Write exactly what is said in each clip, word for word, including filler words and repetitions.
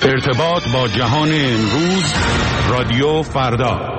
ارتباط با جهان امروز، رادیو فردا.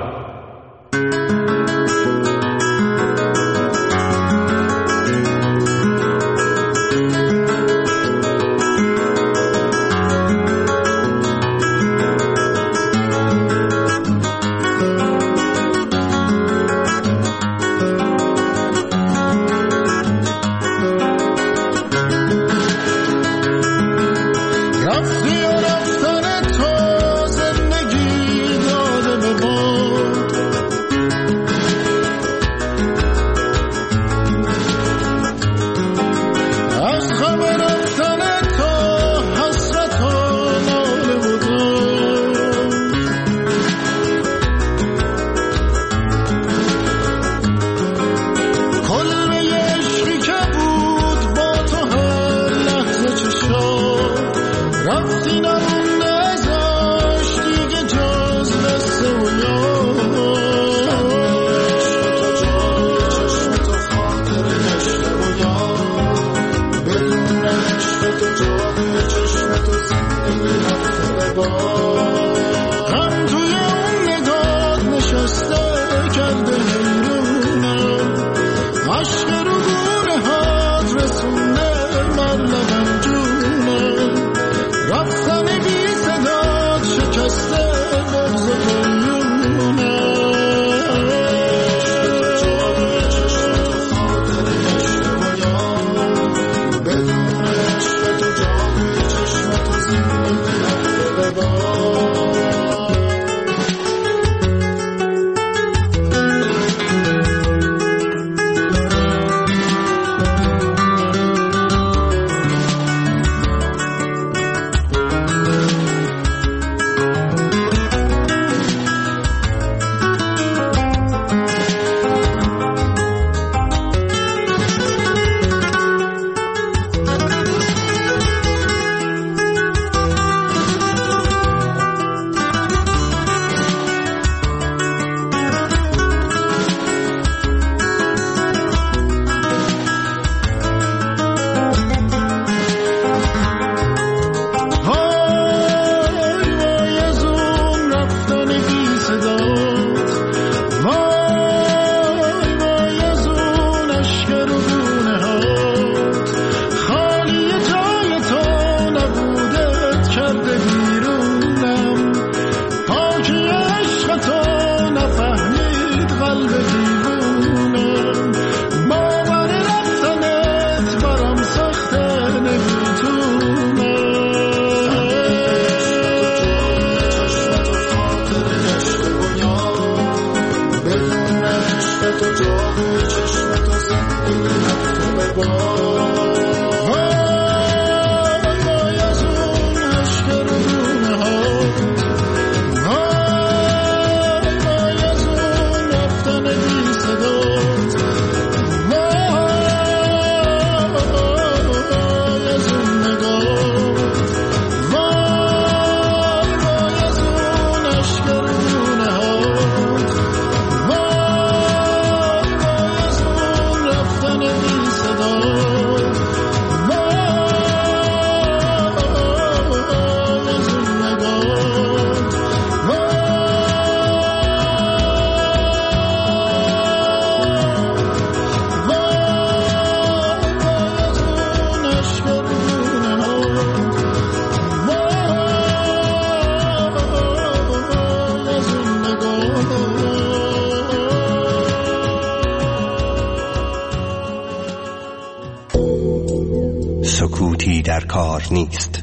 سکوتی در کار نیست.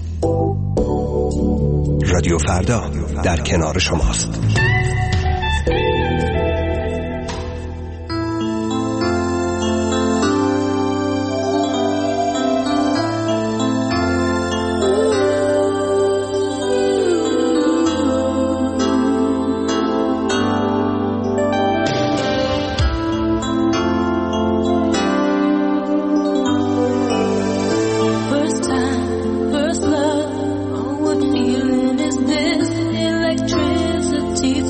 رادیو فردا در کنار شماست. Feeling is this electricity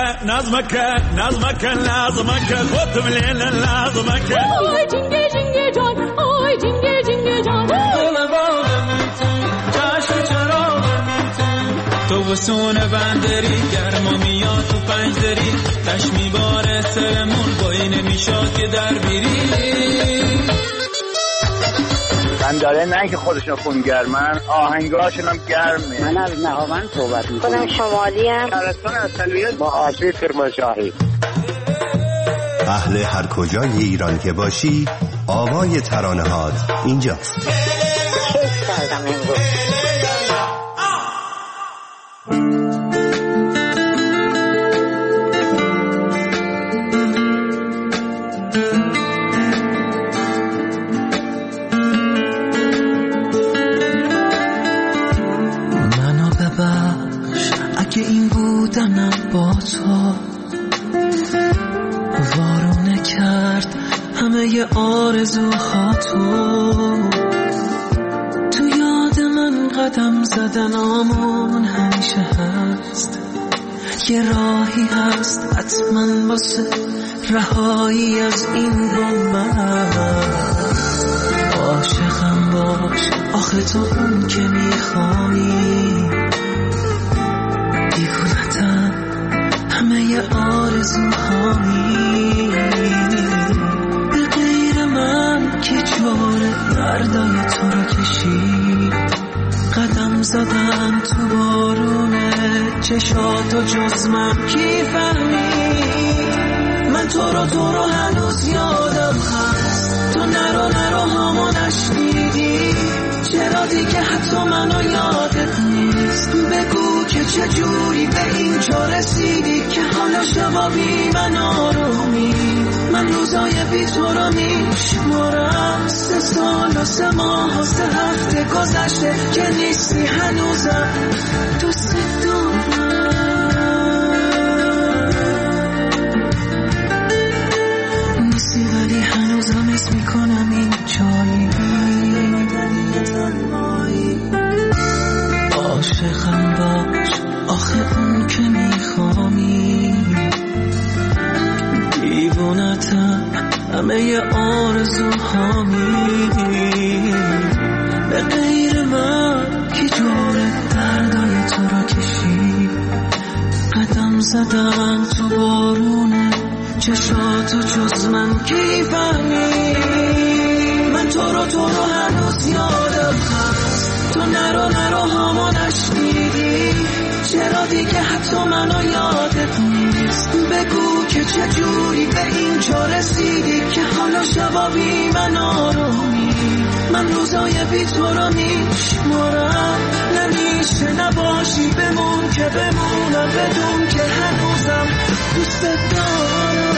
نظمك نظمك لازمك خودم لیل لازمک آی جنگه جنگه جان آی جنگه جنگه جان دل باغمتون چشم چراغمتون تو وسونه بندری گرما میاد تو پنجدری تش میباره سرمون بایی نمیشاد که در بیری من داره نه که خودشون خونگرمن آهنگاشون هم گرمه. من از نهاوند صحبت میکنم. خودم شمالی هم شهرستان اصلیت با آسوی کرمانشاهی. اهل هر کجای ایران که باشی آوای ترانه‌هات اینجاست. کیف کردم امروز. که این بودنم با تو وارونه کرد همه ی آرزوها تو تو یاد من قدم زدن آمون همیشه هست یه راهی هست حتما واسه رهایی از این بومبست عاشقم باش آخه تو اون که میخوایی دیوونتم همه ی آرزوهایی به غیر من که جوره دردای تو رو کشید قدم زدن تو بارونه چشاتو جز من کی فهمید من تو رو تو رو هنوز یادم هست تو نرو نرو همو نشنیدی چرا دیگه حتی منو یادت نیست بگو که چجوری به اینجا رسیدی که حالا شبا بی من آرومی من روزای بی تو رو میشمارم سه سال و سه ماه و سه هفته گذشته که نیستی هنوزم دوست دارم نیستی ولی هنوزم اسم میکنم این جایی عاشقم باش آخه اون که میخوامی دیوونتم همه ی آرزوهامی به غیر من که جوره دردای تو رو کشید قدم زدم تو بارونه چشاتو جز من کی فهمید من تو رو تو رو هنوز یادم هست تو نرو نرو همو نشنیدی چرا دیگه حتی منو یادت نیست بگو که چجوری به اینجا رسیدی که حالا شبا بی من آرومی من روزای بی تو رو میشمارم نمیشه نباشی بمون که بمونم بدون که هنوزم دوست دارم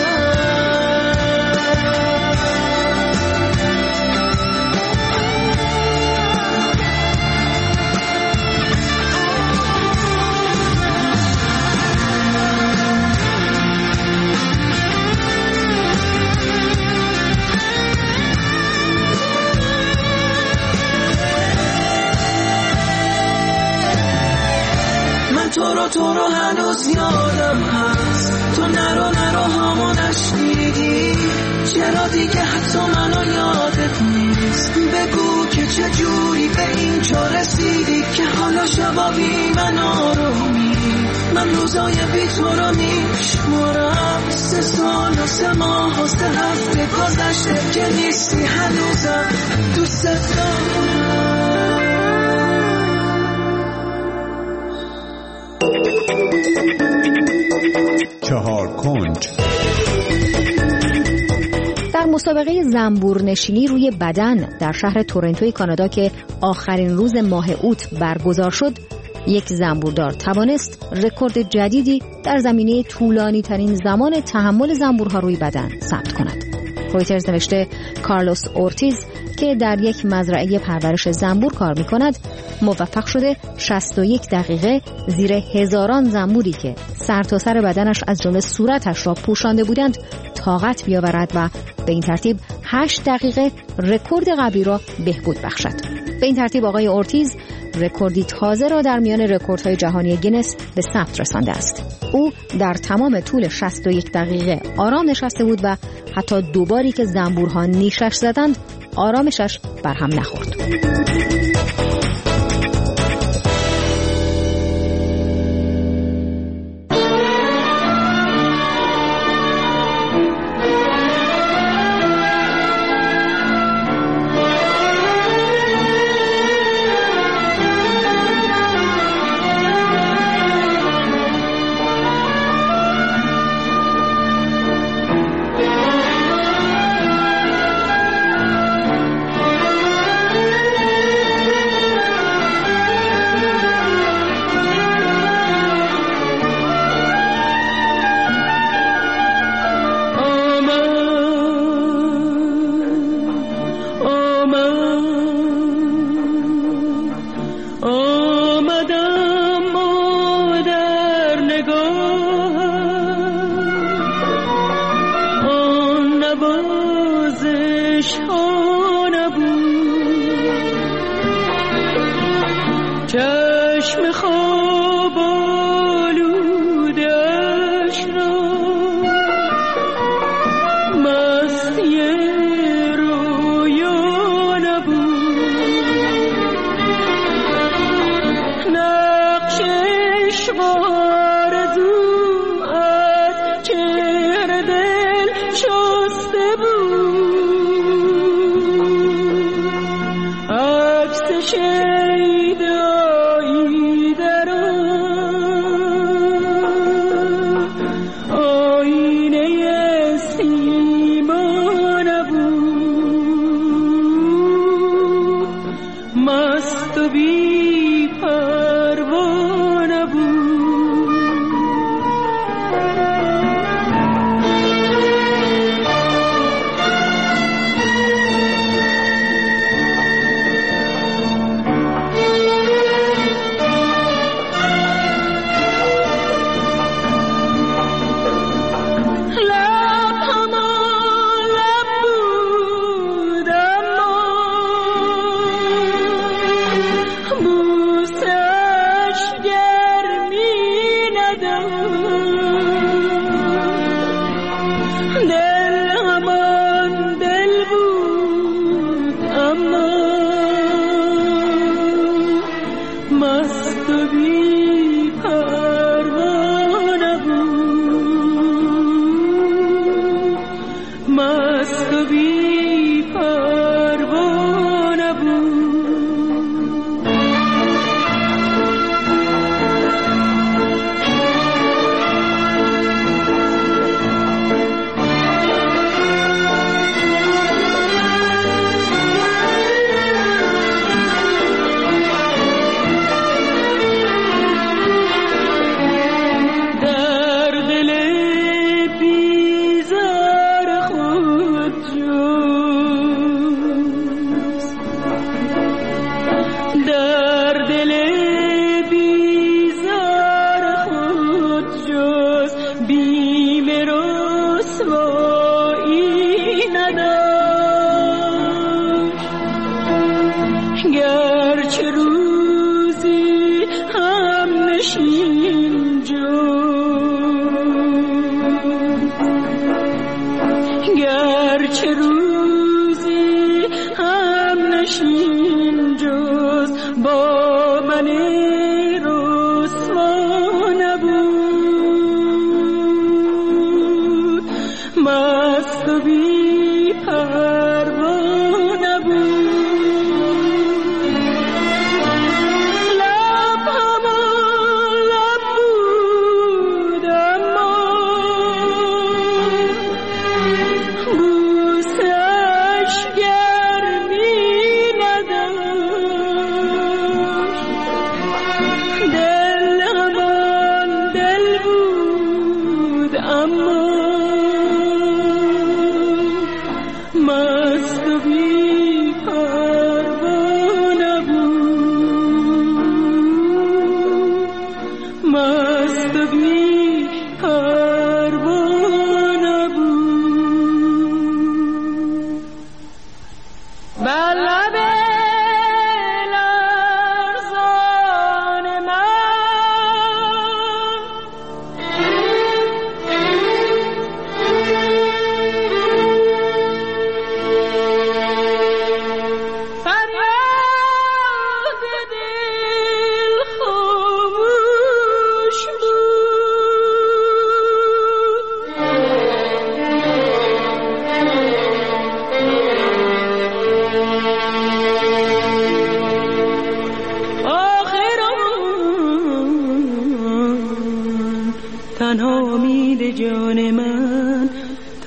تو رو تو رو هنوز یادم هست تو نرو نرو همو نشنیدی چرا دیگه حتی منو یادت نیست بگو که چجوری به اینجا رسیدی که حالا شبا بی من آرومی من روزای بی تو رو میشمارم سه سال و سه ماه و سه هفته گذشته که نیستی هنوزم دوست دارم چهار کنج. در مسابقه زنبور نشینی روی بدن در شهر تورنتوی کانادا که آخرین روز ماه اوت برگزار شد، یک زنبوردار توانست رکورد جدیدی در زمینه طولانی ترین زمان تحمل زنبورها روی بدن ثبت کند. رویترز نوشته کارلوس اورتیز که در یک مزرعه پرورش زنبور کار می کند موفق شده شصت و یک دقیقه زیر هزاران زنبوری که سر تا سر بدنش از جمله صورتش را پوشانده بودند طاقت بیاورد و به این ترتیب هشت دقیقه رکورد قبلی را بهبود بخشد. به این ترتیب آقای اورتیز رکوردی تازه را در میان رکوردهای جهانی گینس به ثبت رسانده است. او در تمام طول شصت و یک دقیقه آرام نشسته بود و حتی دوباری که زنبورها نیشش زدند آرامشش برهم نخورد.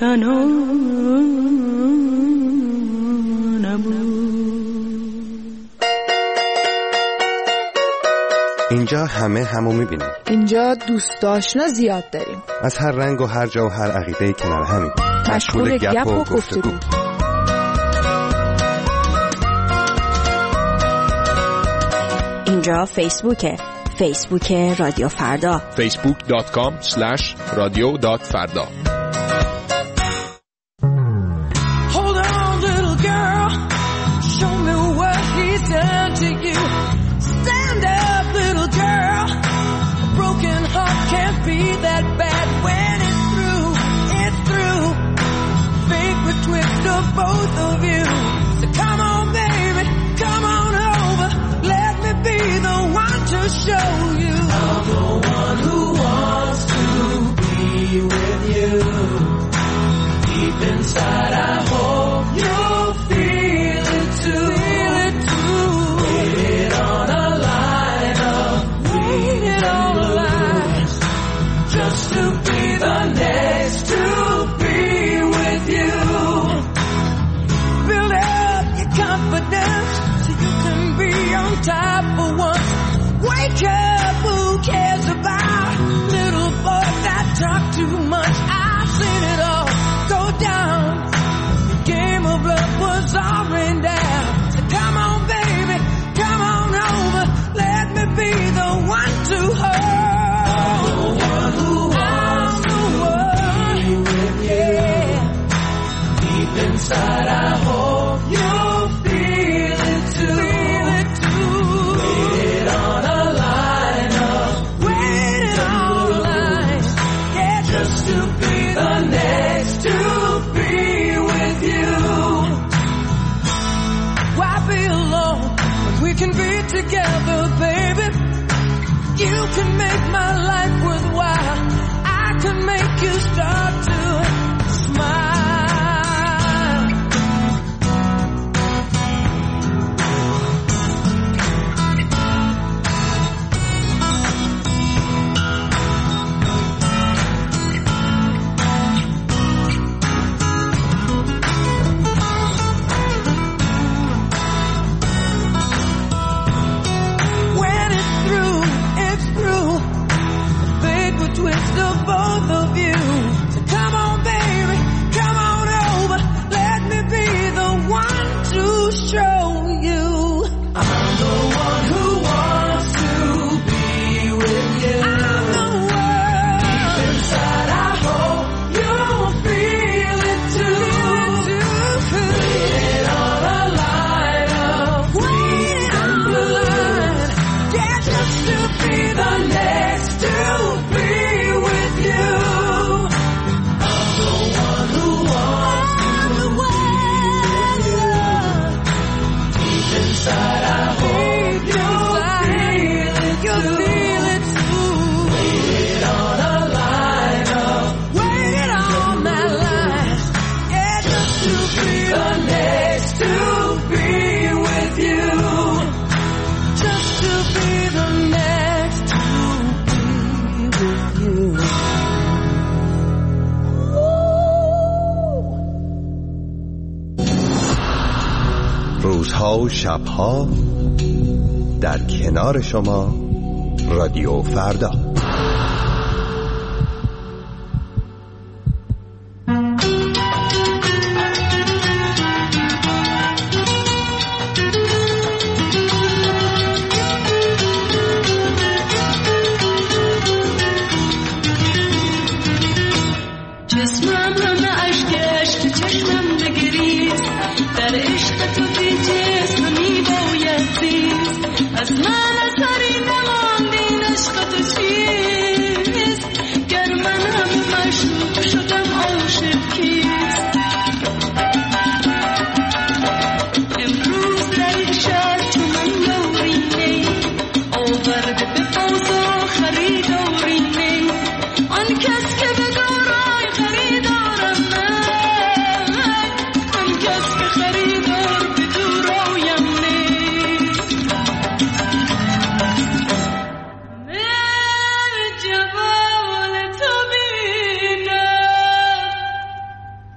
تنها نبود. اینجا همه همو میبینیم. اینجا دوست آشنا زیاد داریم. از هر رنگ و هر جا و هر عقیده کنار همیم. مشغول گپ و گفتگو. اینجا فیسبوکه. فیسبوک رادیو فردا. فیسبوک دات کام اسلش رادیو دات فردا. Both of you, so come on baby, come on over, let me be the one to show you. I'm the one who wants to be with you. Deep inside I hope you'll feel it too. Feel it too. Waited on a line of waited on a line just to be the next to be with you. Confidence so you can be on top for once. Wake up, who cares about little boys that talk too much? I've seen it all go down. The game of love was already down. So come on baby, come on over, let me be the one to hold. I'm the one who wants to be with you. Deep inside I hope you're together, baby. You can make my life worthwhile. I can make you start to smile. Twist of both of you. So come on, baby, come on over. Let me be the one to show you. I'm the one who wants to be with you. I'm the one. Deep inside, I hope you'll feel it too. Waiting on a line of waiting on the line. Yeah, just to be the next to be. روزها و شبها در کنار شما رادیو فردا. از من اثری نماندین عشق تو چی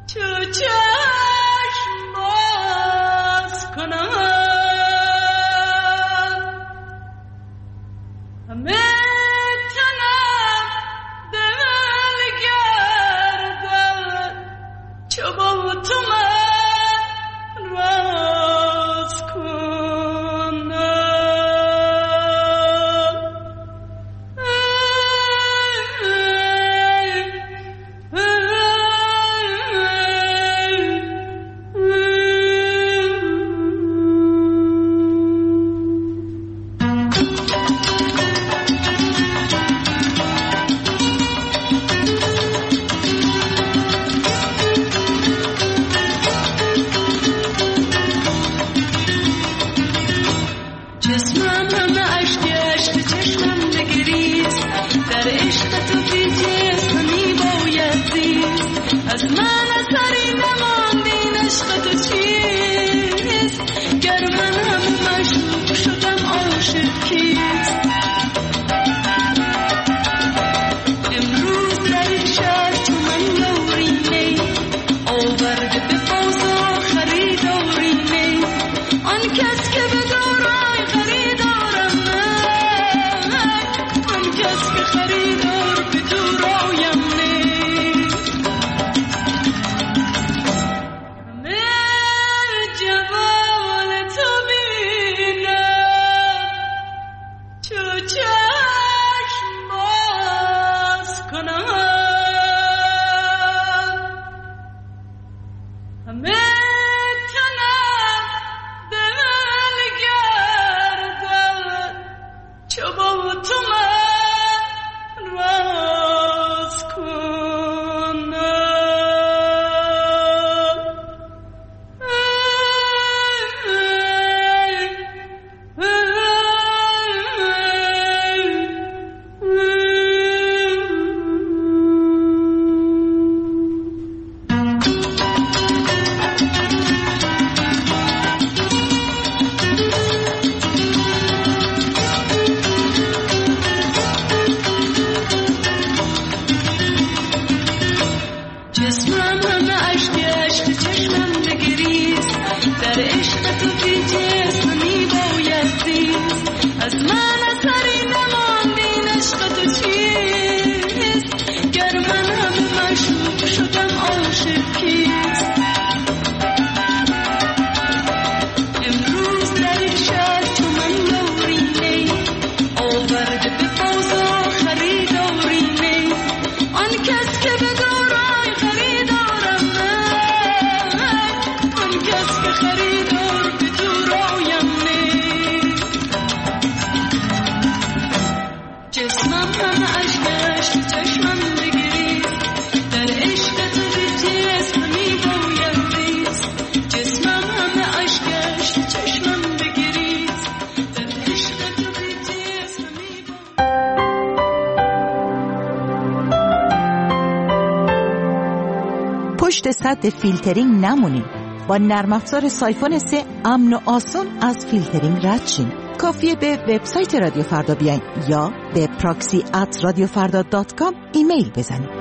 پشت سد فیلترینگ نمونید. با نرم افزار سایفون سه امن و آسان از فیلترینگ رد شین. کافیه به وبسایت رادیو فردا بیاین یا به پراکسی ات رادیو فردا دات کام ایمیل بزنید.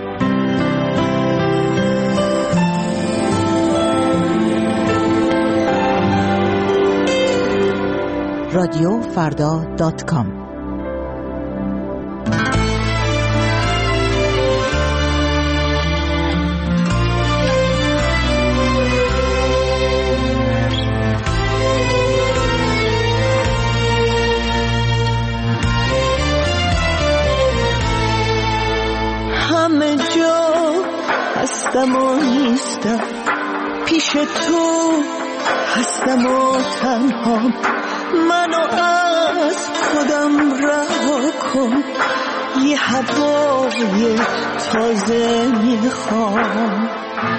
رادیو فردا دات کام. همه جا هستم و نیستم، پیش تو هستم و تنها، منو از خودم رها کن، یه هوای تازه میخوام.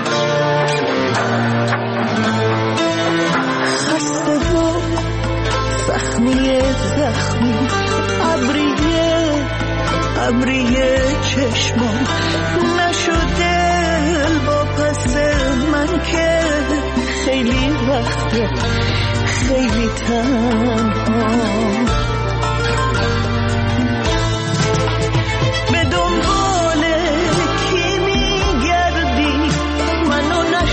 خسته و زخمی زخمی، ابریه ابریه چشمام، نشده با پس من که خیلی وقته خیلی تنها. به دنبال کی میگردی؟ منو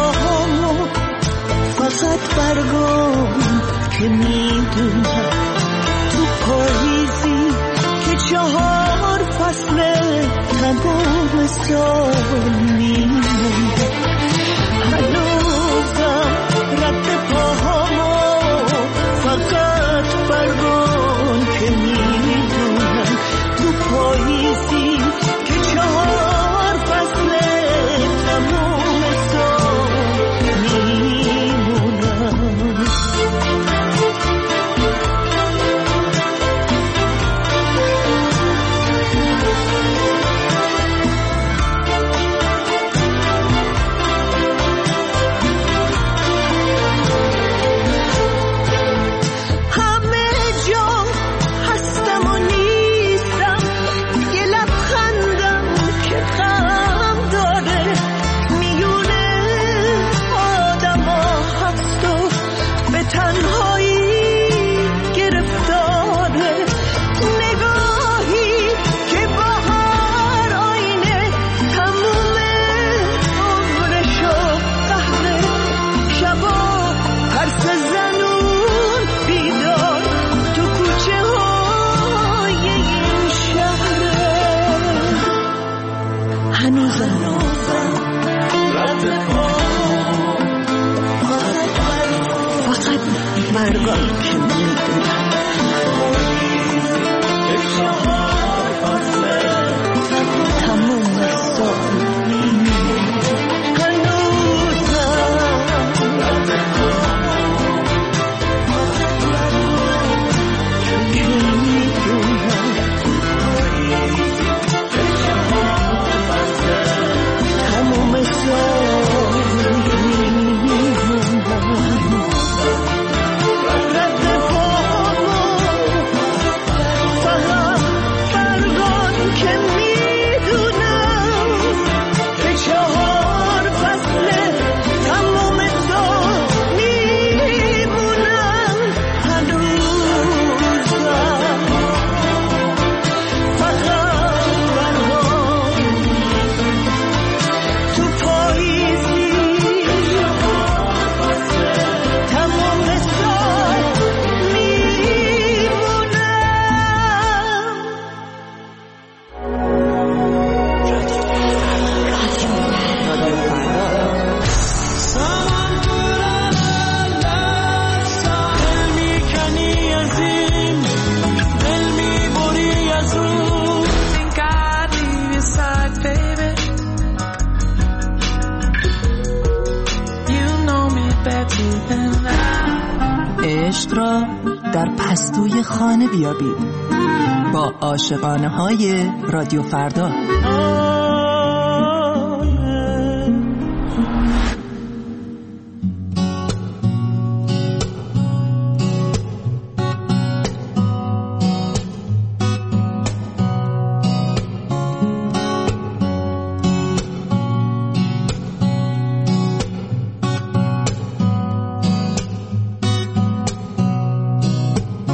پاهامو فقط برگام که میدونم تو پاییزی که چهار فصل تمام سال میمونم هنوزم رد پاهامو فقط برگام که میدونم تو پاییزی که چهار فصل تمام سال میمونم برگام که میدونم تموم سال پستوی خانه بیابید با عاشقانه های رادیو فردا.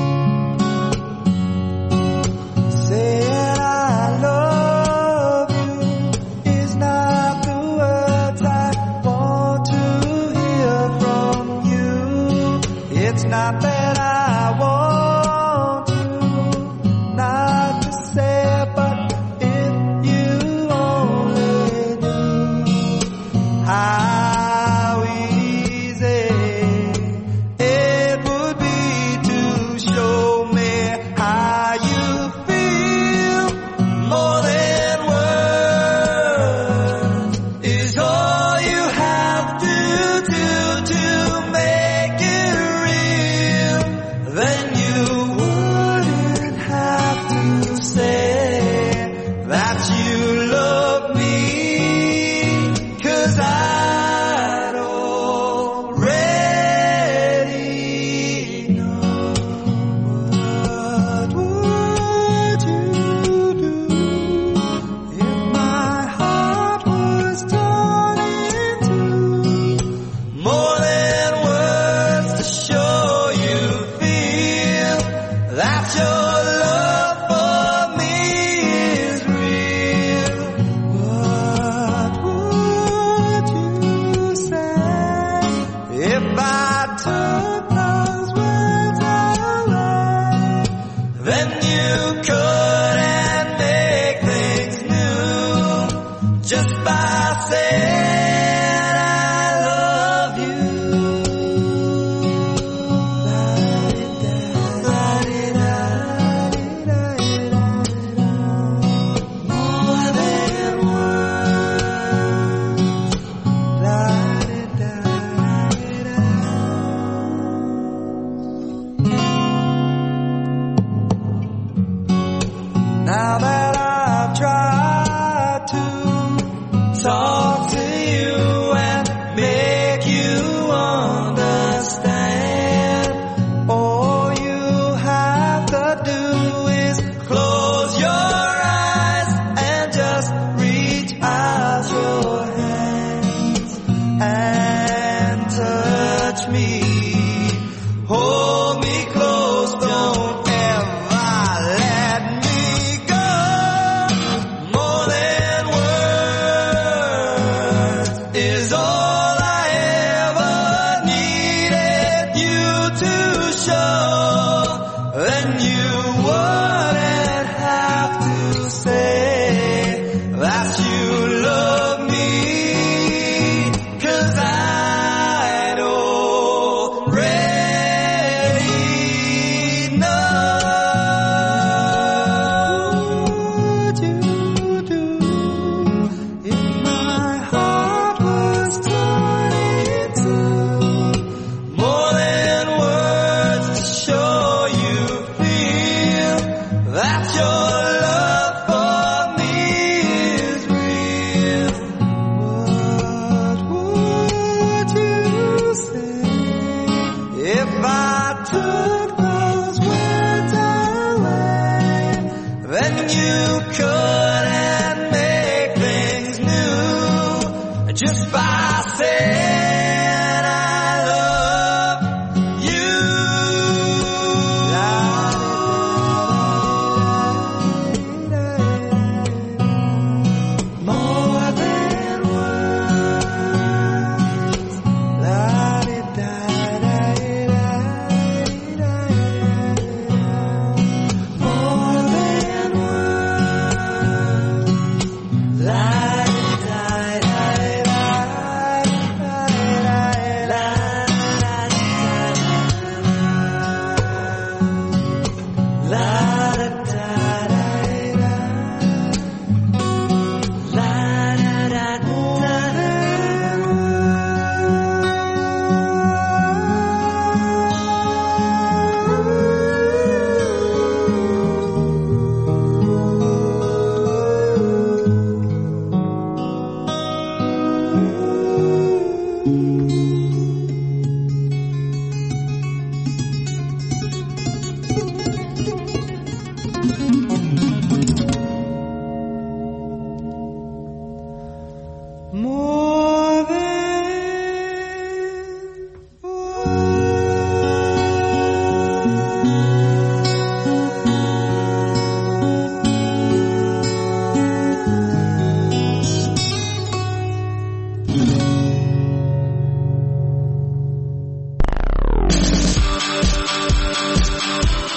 Say I love you.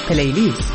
پلیلیست.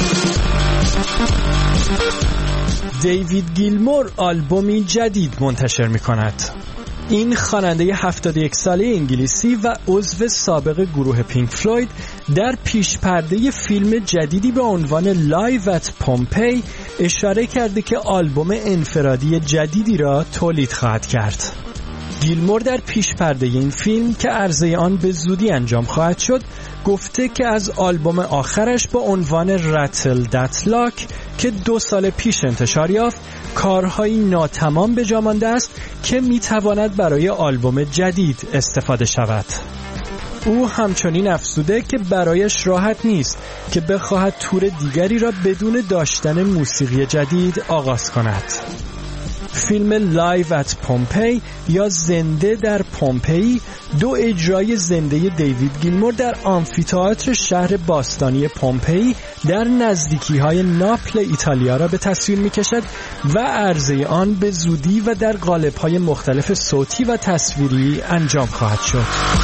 دیوید گیلمور آلبومی جدید منتشر می کند. این خواننده هفتاد و یک ساله انگلیسی و عضو سابق گروه پینک فلوید در پیش پرده فیلم جدیدی به عنوان لایو ات پومپی اشاره کرده که آلبوم انفرادی جدیدی را تولید خواهد کرد. گیلمور در پیش پرده این فیلم که عرضه آن به زودی انجام خواهد شد گفته که از آلبوم آخرش با عنوان رتل دت لاک که دو سال پیش انتشار یافت کارهایی ناتمام به جا مانده است که میتواند برای آلبوم جدید استفاده شود. او همچنین افزوده که برایش راحت نیست که بخواهد تور دیگری را بدون داشتن موسیقی جدید آغاز کند. فیلم لایو ات پومپی یا زنده در پومپئی دو اجرای زنده دیوید گیلمور در آمفی‌تئاتر شهر باستانی پومپئی در نزدیکی‌های ناپل ایتالیا را به تصویر می‌کشد و عرضه آن به زودی و در قالب‌های مختلف صوتی و تصویری انجام خواهد شد.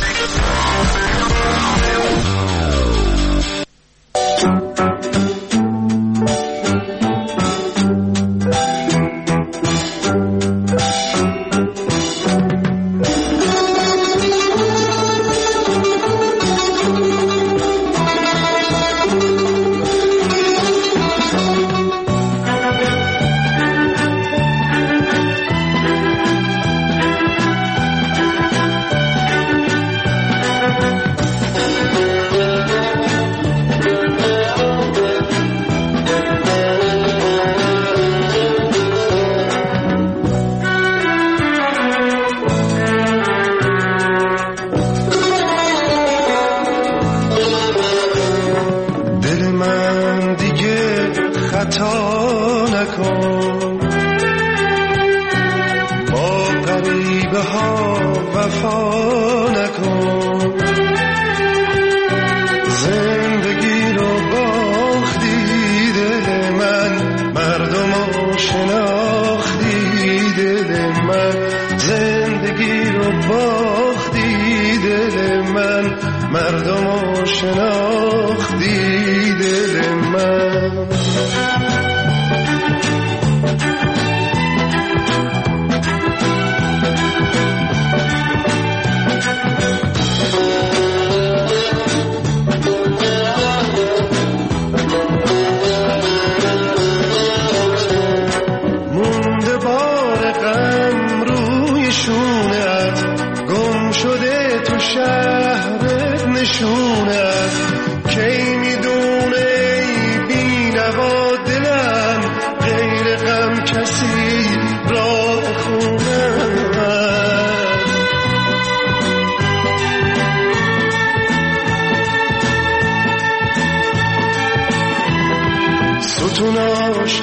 ستوناش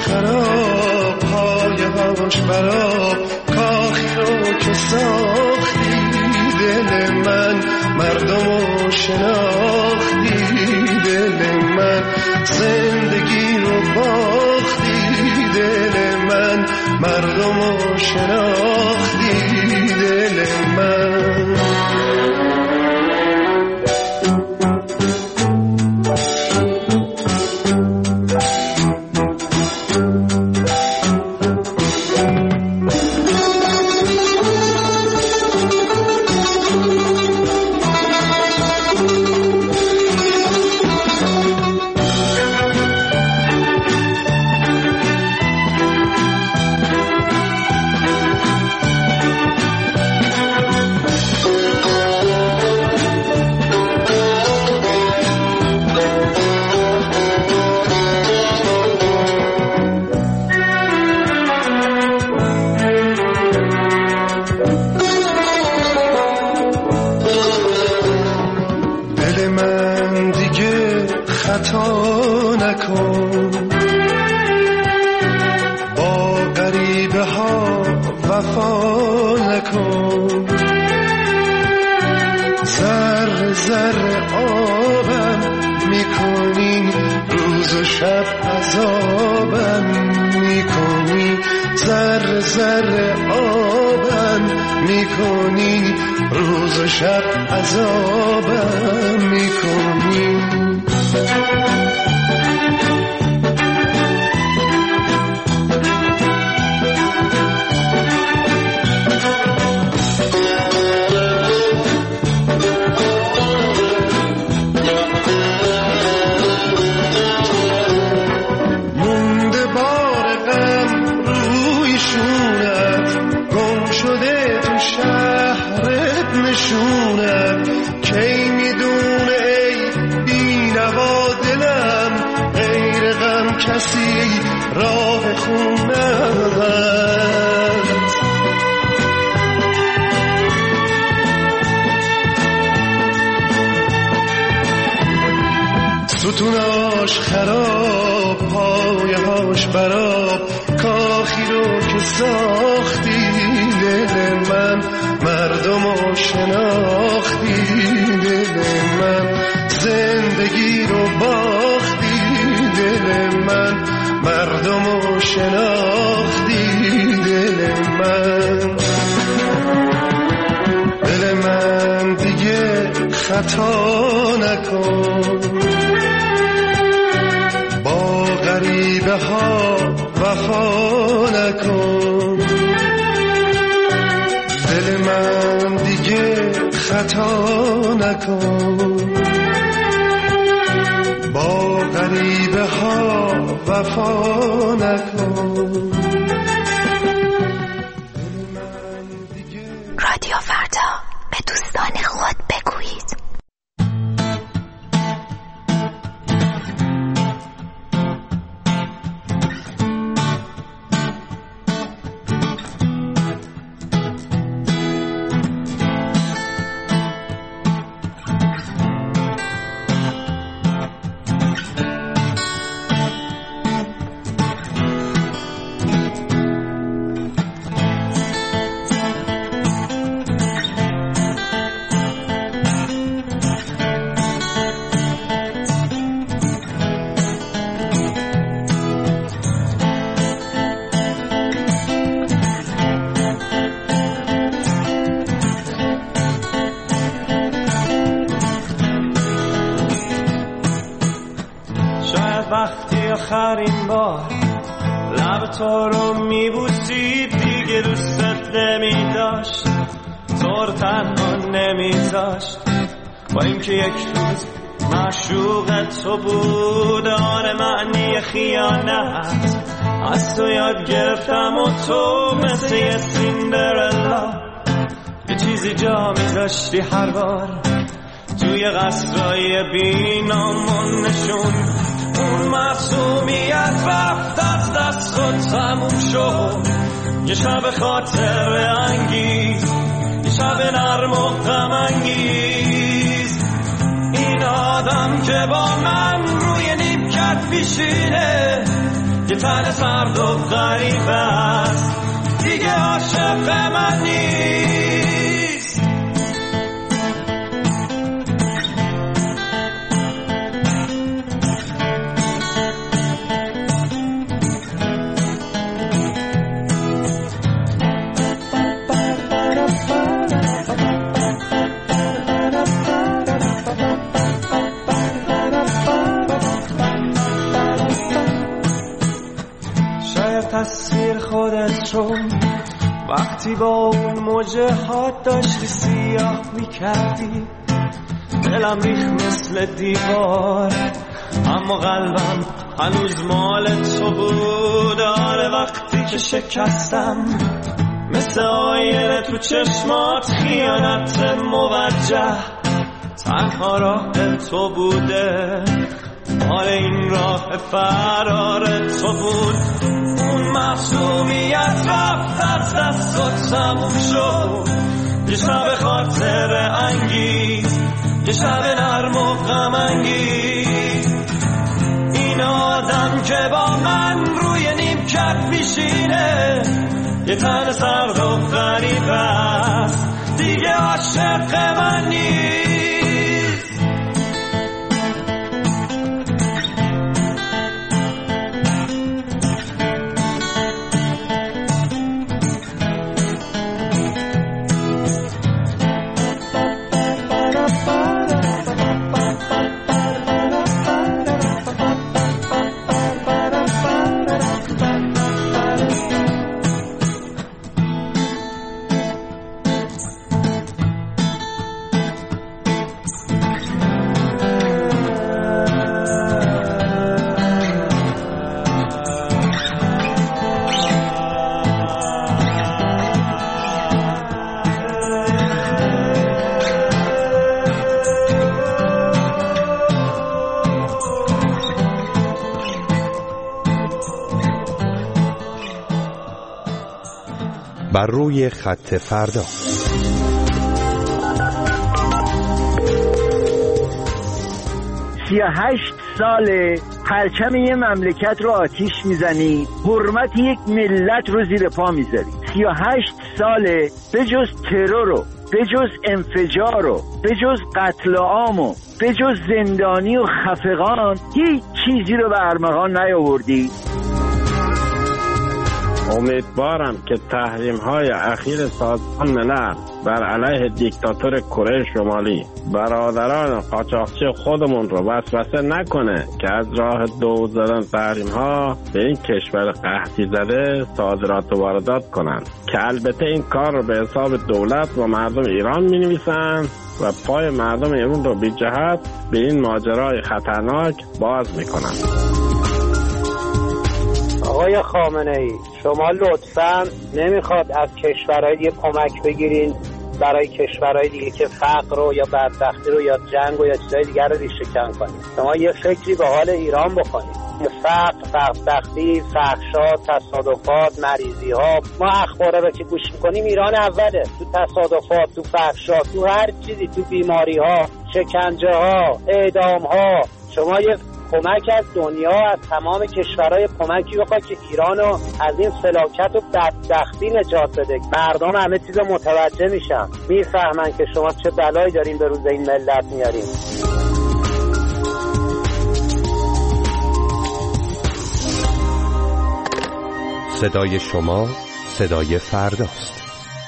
خراب پایه هاش براب کاخی رو که ساختی دل من مردمو شناختی دل من زندگی رو باختی دل من مردمو شناختی دل من خطا نکن با غریبه ها وفا نکن ذره ذره آبم میکنی روز و شب عذابم میکنی ذره ذره آبم میکنی روز و شب عذابم میکنی راه خونه‌ات. ستوناش خراب، پایهاش براب، کاخی رو که ساختی دل من، مردمو شناختی دل من، زندگی رو باختی دل من، مردمو شناختی دل من. دل من دیگه خطا نکن، با غریبه ها وفا نکن. دل من دیگه خطا نکن، با غریبه ها وفا نکن. رادیو فردا، به دوستان خود بگویید. آخرین بار لب تو رو میبوسید، دیگه دوستت نمیداشت، تو رو تنها نمیذاشت. با اینکه یک روز معشوق تو بود، آره معنی خیانت از تو یاد گرفتم و تو مثل یه سیندرلا یه چیزی جا میذاشتی هر بار توی قصرهای بینامون نشون. اون معصومیت رفت از دست و تموم شد، یه شب خاطر انگیز، یه شب نرم و غم انگیز. این آدم که با من روی نیمکت پیشینه، یه تن سرد و غریب است، دیگه عاشق من نیست. تصویر خودت رو وقتی با اون موجه ها داشتی سیاه میکردی، دلم ریخ مثل دیوار، اما قلبم هنوز مال تو بود. آره وقتی که شکستم مثل آینه تو چشمات، خیانت موجه تنها راه تو بوده، آره این راه فرار تو بود. اون معصومیت رفت از دست و تموم شد، یه شب خاطر انگیز، یه شب نرم و غم انگیز. این آدم که با من روی نیمکت میشینه، یه تن سرد و غریب است، دیگه عاشق من نیست. بر روی خط فردا. سی و هشت ساله پرچم یه مملکت رو آتیش میزنی، حرمت یک ملت رو زیر پا میذاری. سی و هشت ساله به جز ترور و به جز انفجار و به جز قتل عام و به جز زندانی و خفقان هیچ چیزی رو به ارمغان نیاوردی. امیدوارم که تحریم های اخیر سازمان ملل بر علیه دیکتاتور کره شمالی برادران قاچاقچی خودمون رو وسوسه نکنه که از راه دو زدن تحریم ها به این کشور قحطی زده صادرات و واردات کنن که البته این کار رو به حساب دولت و مردم ایران می نویسن و پای مردم ایران رو بی جهت به این ماجرای خطرناک باز می کنن. آقای خامنه‌ای، شما لطفاً نمیخواد از کشورهای دیگه کمک بگیرین برای کشورهای دیگه که فقر رو یا بدبختی رو یا جنگ و یا چیزهای دیگر رو ریشه‌کن کنید. شما یه فکری به حال ایران بکنید. فقر، بدبختی، فحشا، تصادفات، مریضی ها، ما اخبارا رو که گوش میکنیم ایران اوله تو تصادفات، تو فحشا، تو هر چیزی، تو بیماری ها، شکنجه ها، اعدام ها. شما یه کمک از دنیا، از تمام کشورهای کمکی بخواد که ایرانو از این فلاکت و بدبختی نجات بده. مردم همه چیز رو متوجه میشن، میفهمن که شما چه بلایی دارین به روز این ملت میارین. صدای شما صدای فرداست.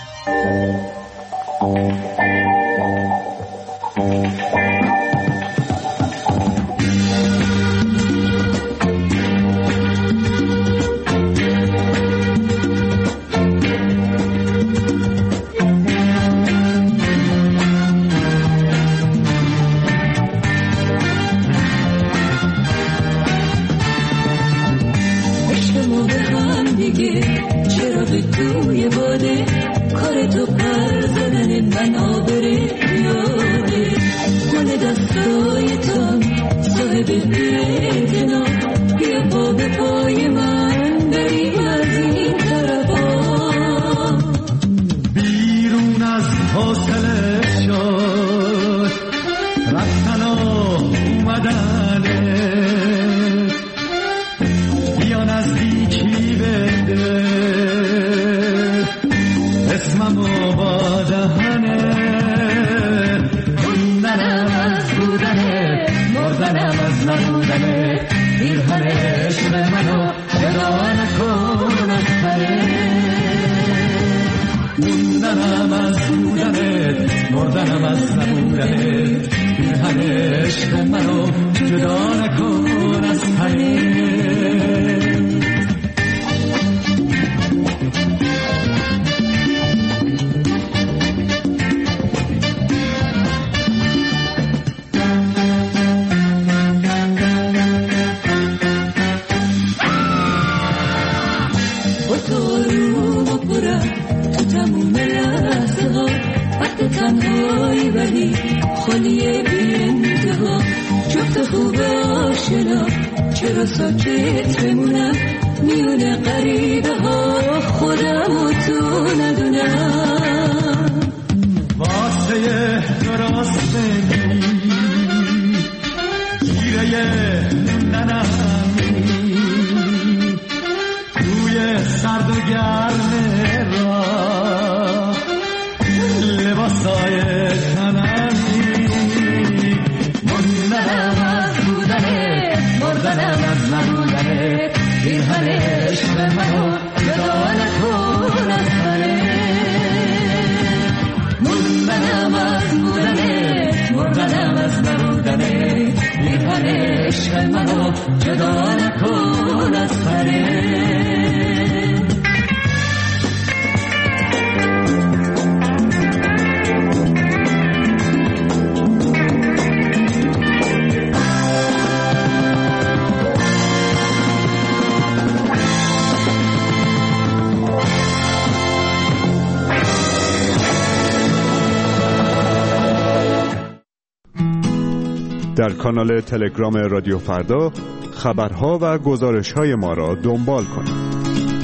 در کانال تلگرام رادیو فردا خبرها و گزارش‌های ما را دنبال کنید.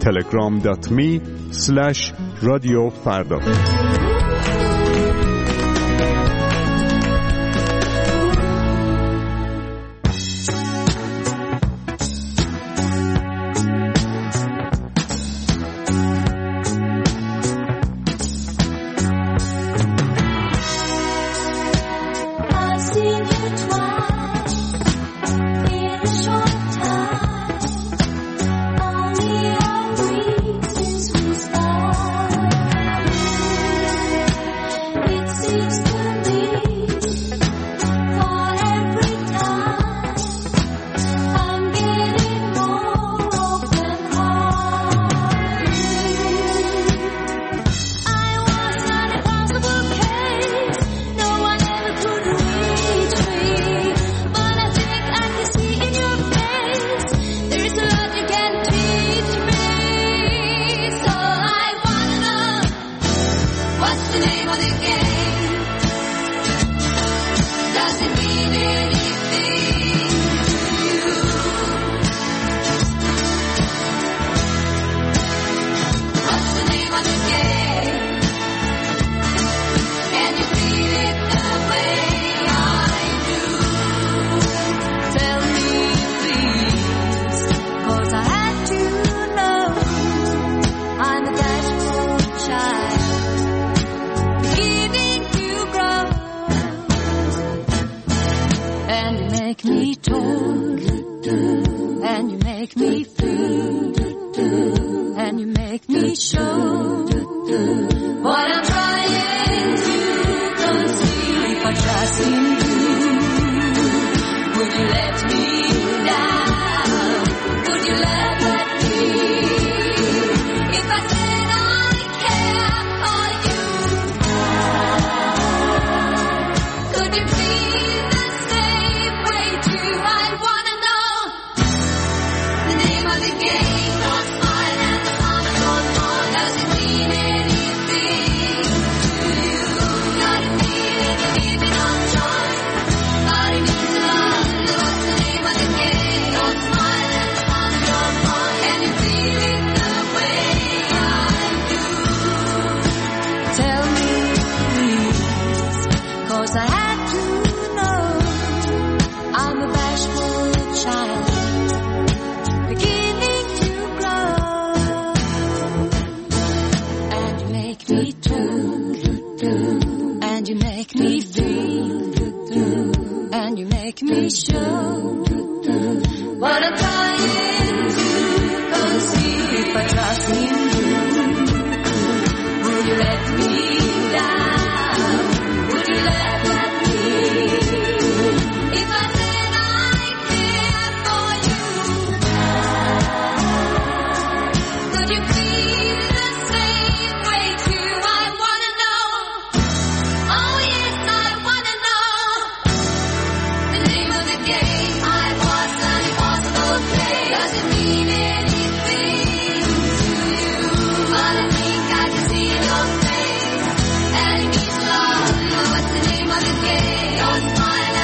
تلگرام دات می اسلش رادیو فردا. Smile.